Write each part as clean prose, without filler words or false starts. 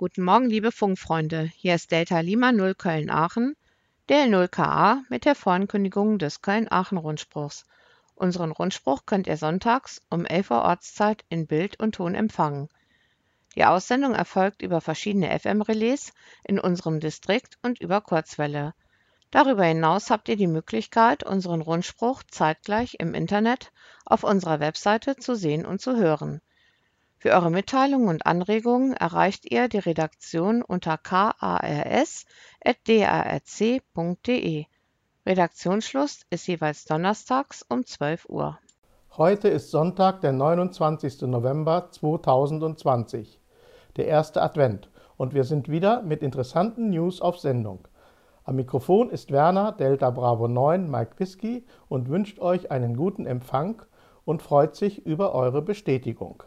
Guten Morgen, liebe Funkfreunde. Hier ist Delta Lima 0 Köln-Aachen, DL0 KA mit der Vorankündigung des Köln-Aachen-Rundspruchs. Unseren Rundspruch könnt ihr sonntags um 11 Uhr Ortszeit in Bild und Ton empfangen. Die Aussendung erfolgt über verschiedene FM-Relais in unserem Distrikt und über Kurzwelle. Darüber hinaus habt ihr die Möglichkeit, unseren Rundspruch zeitgleich im Internet auf unserer Webseite zu sehen und zu hören. Für eure Mitteilungen und Anregungen erreicht ihr die Redaktion unter kars@drc.de. Redaktionsschluss ist jeweils donnerstags um 12 Uhr. Heute ist Sonntag, der 29. November 2020, der erste Advent, und wir sind wieder mit interessanten News auf Sendung. Am Mikrofon ist Werner, Delta Bravo 9, Mike Whisky, und wünscht euch einen guten Empfang und freut sich über eure Bestätigung.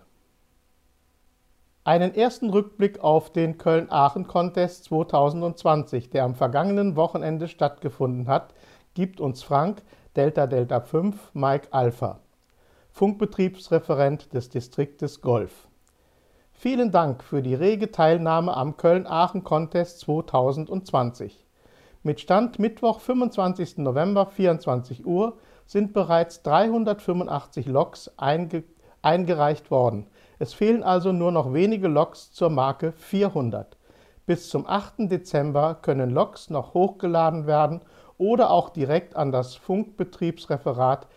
Einen ersten Rückblick auf den Köln-Aachen-Contest 2020, der am vergangenen Wochenende stattgefunden hat, gibt uns Frank, Delta Delta 5, Mike Alpha, Funkbetriebsreferent des Distriktes Golf. Vielen Dank für die rege Teilnahme am Köln-Aachen-Contest 2020. Mit Stand Mittwoch, 25. November, 24 Uhr, sind bereits 385 Loks eingereicht worden. Es fehlen also nur noch wenige Loks zur Marke 400. Bis zum 8. Dezember können Loks noch hochgeladen werden oder auch direkt an das Funkbetriebsreferat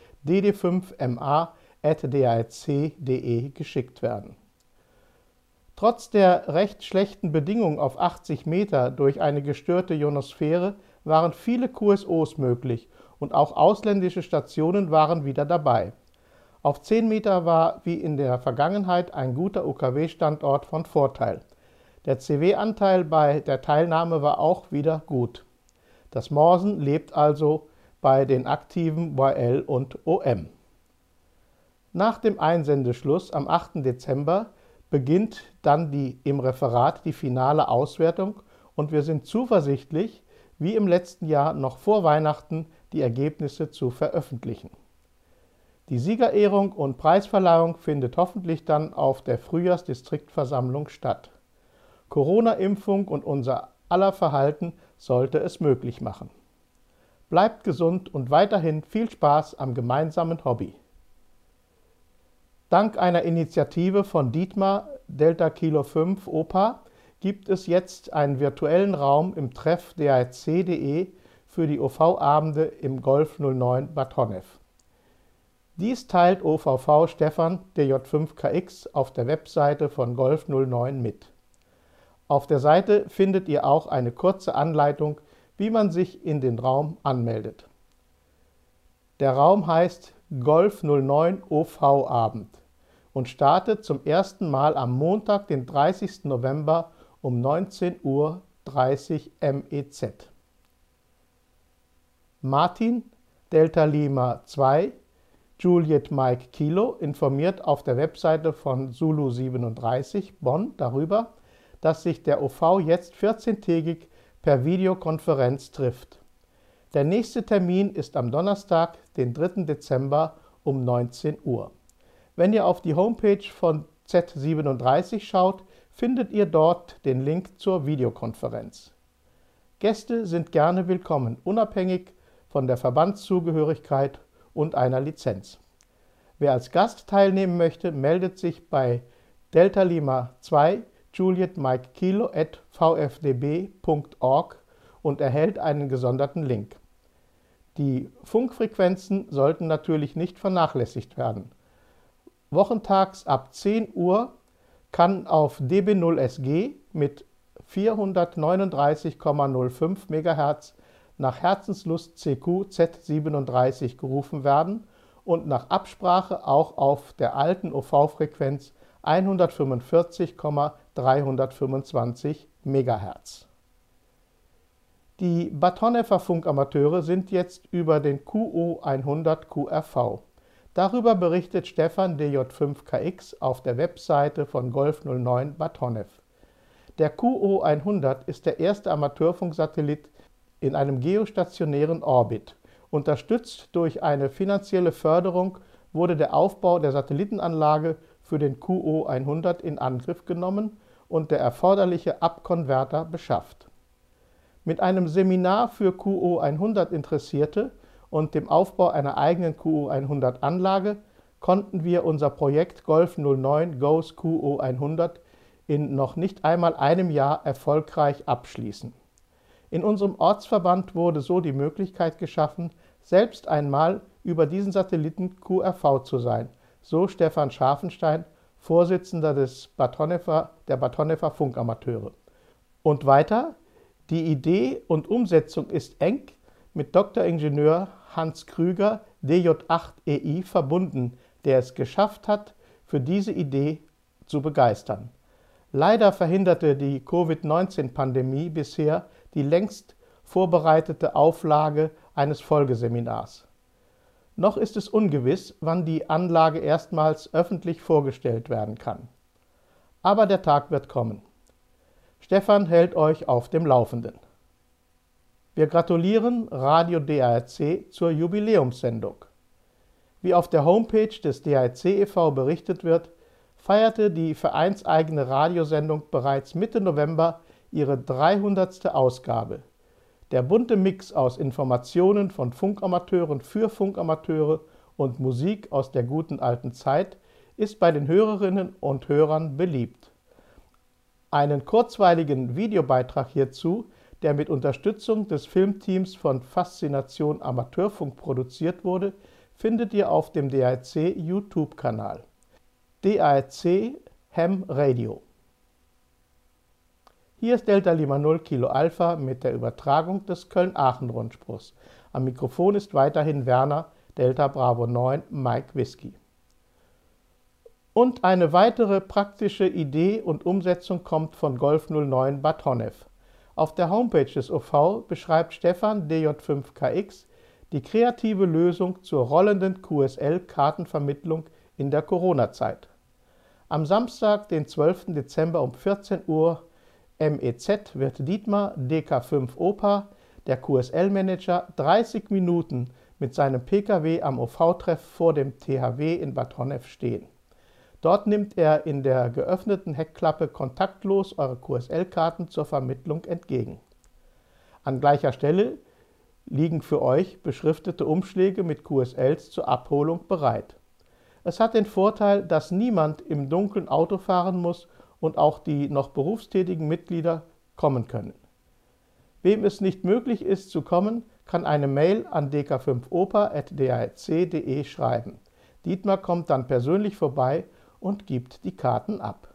dd5ma@drc.de geschickt werden. Trotz der recht schlechten Bedingungen auf 80 Meter durch eine gestörte Ionosphäre waren viele QSOs möglich und auch ausländische Stationen waren wieder dabei. Auf 10 Meter war wie in der Vergangenheit ein guter UKW-Standort von Vorteil. Der CW-Anteil bei der Teilnahme war auch wieder gut. Das Morsen lebt also bei den aktiven YL und OM. Nach dem Einsendeschluss am 8. Dezember beginnt dann im Referat die finale Auswertung und wir sind zuversichtlich, wie im letzten Jahr noch vor Weihnachten die Ergebnisse zu veröffentlichen. Die Siegerehrung und Preisverleihung findet hoffentlich dann auf der Frühjahrsdistriktversammlung statt. Corona-Impfung und unser aller Verhalten sollte es möglich machen. Bleibt gesund und weiterhin viel Spaß am gemeinsamen Hobby. Dank einer Initiative von Dietmar, Delta Kilo 5 Opa, gibt es jetzt einen virtuellen Raum im Treff drc.de für die OV-Abende im Golf 09 Bad Honnef. Dies teilt OVV Stefan DJ5KX auf der Webseite von Golf 09 mit. Auf der Seite findet ihr auch eine kurze Anleitung, wie man sich in den Raum anmeldet. Der Raum heißt Golf 09 OV-Abend und startet zum ersten Mal am Montag, den 30. November um 19:30 Uhr MEZ. Martin, Delta Lima 2, Juliet Mike Kilo informiert auf der Webseite von Zulu 37 Bonn darüber, dass sich der OV jetzt 14-tägig per Videokonferenz trifft. Der nächste Termin ist am Donnerstag, den 3. Dezember um 19 Uhr. Wenn ihr auf die Homepage von Z37 schaut, findet ihr dort den Link zur Videokonferenz. Gäste sind gerne willkommen, unabhängig von der Verbandszugehörigkeit und einer Lizenz. Wer als Gast teilnehmen möchte, meldet sich bei Delta Lima 2 Juliet Mike Kilo @vfdb.org und erhält einen gesonderten Link. Die Funkfrequenzen sollten natürlich nicht vernachlässigt werden. Wochentags ab 10 Uhr kann auf DB0SG mit 439,05 MHz nach Herzenslust CQ Z37 gerufen werden und nach Absprache auch auf der alten OV-Frequenz 145,325 MHz. Die Bad Honnefer Funkamateure sind jetzt über den QO 100 QRV. Darüber berichtet Stefan DJ5KX auf der Webseite von Golf 09 Bad Honnef. Der QO 100 ist der erste Amateurfunksatellit in einem geostationären Orbit. Unterstützt durch eine finanzielle Förderung wurde der Aufbau der Satellitenanlage für den QO 100 in Angriff genommen und der erforderliche Abkonverter beschafft. Mit einem Seminar für QO100 Interessierte und dem Aufbau einer eigenen QO100 Anlage konnten wir unser Projekt Golf 09 Goes QO100 in noch nicht einmal einem Jahr erfolgreich abschließen. In unserem Ortsverband wurde so die Möglichkeit geschaffen, selbst einmal über diesen Satelliten QRV zu sein, so Stefan Scharfenstein, Vorsitzender der Bad Honneffer Funkamateure. Und weiter: Die Idee und Umsetzung ist eng mit Dr. Ingenieur Hans Krüger, DJ8EI, verbunden, der es geschafft hat, für diese Idee zu begeistern. Leider verhinderte die Covid-19-Pandemie bisher die längst vorbereitete Auflage eines Folgeseminars. Noch ist es ungewiss, wann die Anlage erstmals öffentlich vorgestellt werden kann. Aber der Tag wird kommen. Stefan hält euch auf dem Laufenden. Wir gratulieren Radio DARC zur Jubiläumssendung. Wie auf der Homepage des DARC e.V. berichtet wird, feierte die vereinseigene Radiosendung bereits Mitte November ihre 300. Ausgabe. Der bunte Mix aus Informationen von Funkamateuren für Funkamateure und Musik aus der guten alten Zeit ist bei den Hörerinnen und Hörern beliebt. Einen kurzweiligen Videobeitrag hierzu, der mit Unterstützung des Filmteams von Faszination Amateurfunk produziert wurde, findet ihr auf dem DARC YouTube-Kanal. DARC Ham Radio. Hier ist Delta Lima 0 Kilo Alpha mit der Übertragung des Köln-Aachen-Rundspruchs. Am Mikrofon ist weiterhin Werner, Delta Bravo 9, Mike Whisky. Und eine weitere praktische Idee und Umsetzung kommt von Golf 09 Bad Honnef. Auf der Homepage des OV beschreibt Stefan DJ5KX die kreative Lösung zur rollenden QSL-Kartenvermittlung in der Corona-Zeit. Am Samstag, den 12. Dezember um 14 Uhr MEZ wird Dietmar DK5 Opa, der QSL-Manager, 30 Minuten mit seinem Pkw am OV-Treff vor dem THW in Bad Honnef stehen. Dort nimmt er in der geöffneten Heckklappe kontaktlos eure QSL-Karten zur Vermittlung entgegen. An gleicher Stelle liegen für euch beschriftete Umschläge mit QSLs zur Abholung bereit. Es hat den Vorteil, dass niemand im Dunkeln Auto fahren muss und auch die noch berufstätigen Mitglieder kommen können. Wem es nicht möglich ist zu kommen, kann eine Mail an dk5opa@darc.de schreiben. Dietmar kommt dann persönlich vorbei und gibt die Karten ab.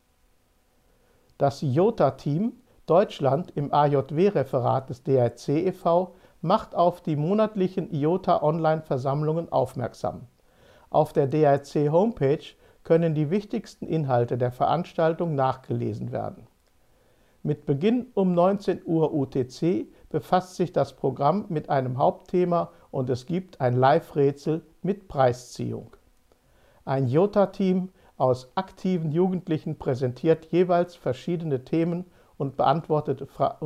Das IOTA-Team Deutschland im AJW-Referat des DARC e.V. macht auf die monatlichen IOTA-Online-Versammlungen aufmerksam. Auf der DARC-Homepage können die wichtigsten Inhalte der Veranstaltung nachgelesen werden. Mit Beginn um 19 Uhr UTC befasst sich das Programm mit einem Hauptthema und es gibt ein Live-Rätsel mit Preisziehung. Ein IOTA-Team aus aktiven Jugendlichen präsentiert jeweils verschiedene Themen und beantwortet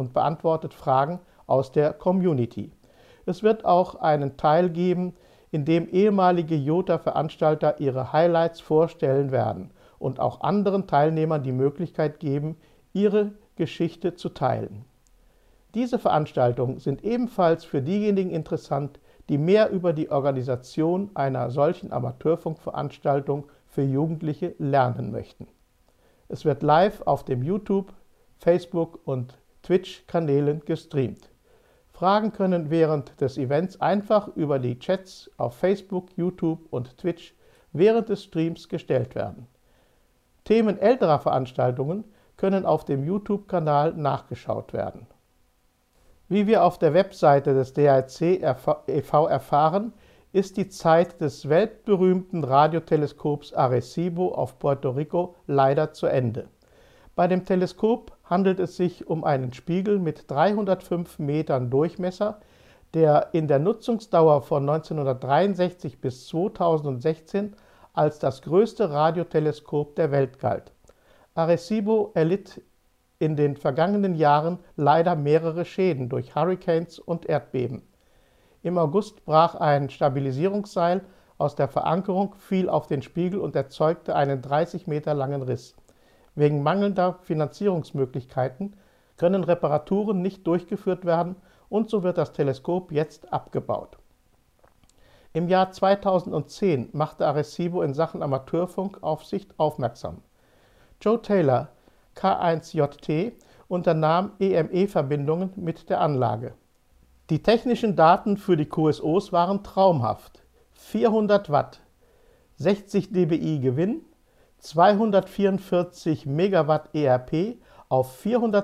Fragen aus der Community. Es wird auch einen Teil geben, in dem ehemalige IOTA-Veranstalter ihre Highlights vorstellen werden und auch anderen Teilnehmern die Möglichkeit geben, ihre Geschichte zu teilen. Diese Veranstaltungen sind ebenfalls für diejenigen interessant, die mehr über die Organisation einer solchen Amateurfunkveranstaltung für Jugendliche lernen möchten. Es wird live auf dem YouTube, Facebook und Twitch-Kanälen gestreamt. Fragen können während des Events einfach über die Chats auf Facebook, YouTube und Twitch während des Streams gestellt werden. Themen älterer Veranstaltungen können auf dem YouTube-Kanal nachgeschaut werden. Wie wir auf der Webseite des DARC e.V. erfahren, ist die Zeit des weltberühmten Radioteleskops Arecibo auf Puerto Rico leider zu Ende. Bei dem Teleskop handelt es sich um einen Spiegel mit 305 Metern Durchmesser, der in der Nutzungsdauer von 1963 bis 2016 als das größte Radioteleskop der Welt galt. Arecibo erlitt in den vergangenen Jahren leider mehrere Schäden durch Hurrikanes und Erdbeben. Im August brach ein Stabilisierungsseil aus der Verankerung, fiel auf den Spiegel und erzeugte einen 30 Meter langen Riss. Wegen mangelnder Finanzierungsmöglichkeiten können Reparaturen nicht durchgeführt werden und so wird das Teleskop jetzt abgebaut. Im Jahr 2010 machte Arecibo in Sachen Amateurfunkaufsicht aufmerksam. Joe Taylor, K1JT, unternahm EME-Verbindungen mit der Anlage. Die technischen Daten für die QSOs waren traumhaft. 400 Watt, 60 dBi Gewinn, 244 Megawatt ERP auf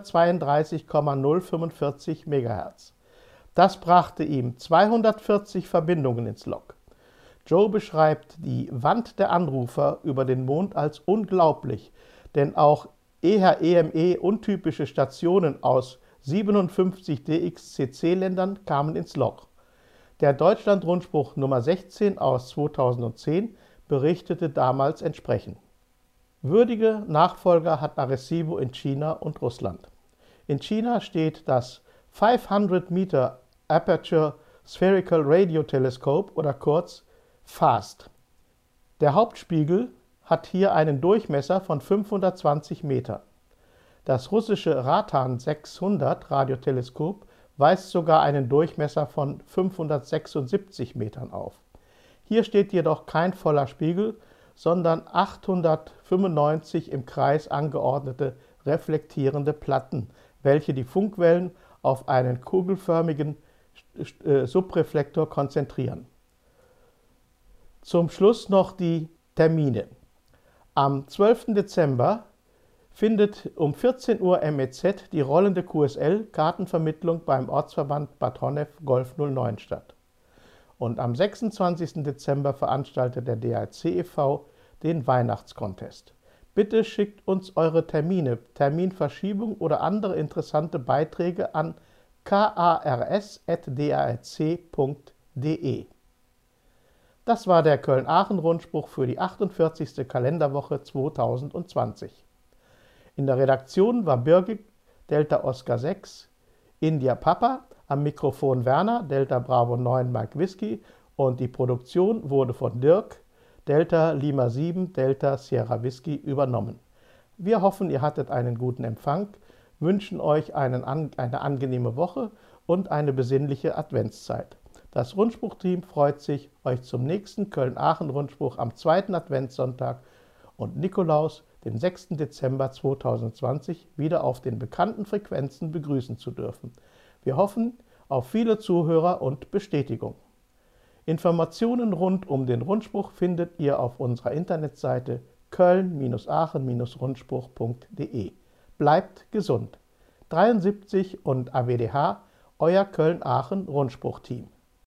432,045 MHz. Das brachte ihm 240 Verbindungen ins Log. Joe beschreibt die Wand der Anrufer über den Mond als unglaublich, denn auch EHEME-untypische Stationen aus 57 DXCC-Ländern kamen ins Log. Der Deutschland-Rundspruch Nummer 16 aus 2010 berichtete damals entsprechend. Würdige Nachfolger hat Arecibo in China und Russland. In China steht das 500 Meter Aperture Spherical Radio Telescope oder kurz FAST. Der Hauptspiegel hat hier einen Durchmesser von 520 Meter. Das russische Ratan 600 Radioteleskop weist sogar einen Durchmesser von 576 Metern auf. Hier steht jedoch kein voller Spiegel, sondern 895 im Kreis angeordnete reflektierende Platten, welche die Funkwellen auf einen kugelförmigen Subreflektor konzentrieren. Zum Schluss noch die Termine. Am 12. Dezember findet um 14 Uhr MEZ die rollende QSL-Kartenvermittlung beim Ortsverband Bad Honnef Golf 09 statt. Und am 26. Dezember veranstaltet der DAC e.V. den Weihnachtscontest. Bitte schickt uns eure Termine, Terminverschiebung oder andere interessante Beiträge an kars@darc.de. Das war der Köln-Aachen-Rundspruch für die 48. Kalenderwoche 2020. In der Redaktion war Birgit, Delta Oscar 6, India Papa, am Mikrofon Werner, Delta Bravo 9 Mike Whisky und die Produktion wurde von Dirk, Delta Lima 7, Delta Sierra Whisky übernommen. Wir hoffen, ihr hattet einen guten Empfang, wünschen euch eine angenehme Woche und eine besinnliche Adventszeit. Das Rundspruchteam freut sich, euch zum nächsten Köln-Aachen-Rundspruch am 2. Adventssonntag und Nikolaus, den 6. Dezember 2020, wieder auf den bekannten Frequenzen begrüßen zu dürfen. Wir hoffen auf viele Zuhörer und Bestätigung. Informationen rund um den Rundspruch findet ihr auf unserer Internetseite köln-aachen-rundspruch.de. Bleibt gesund. 73 und AWDH, euer Köln-Aachen-Rundspruchteam.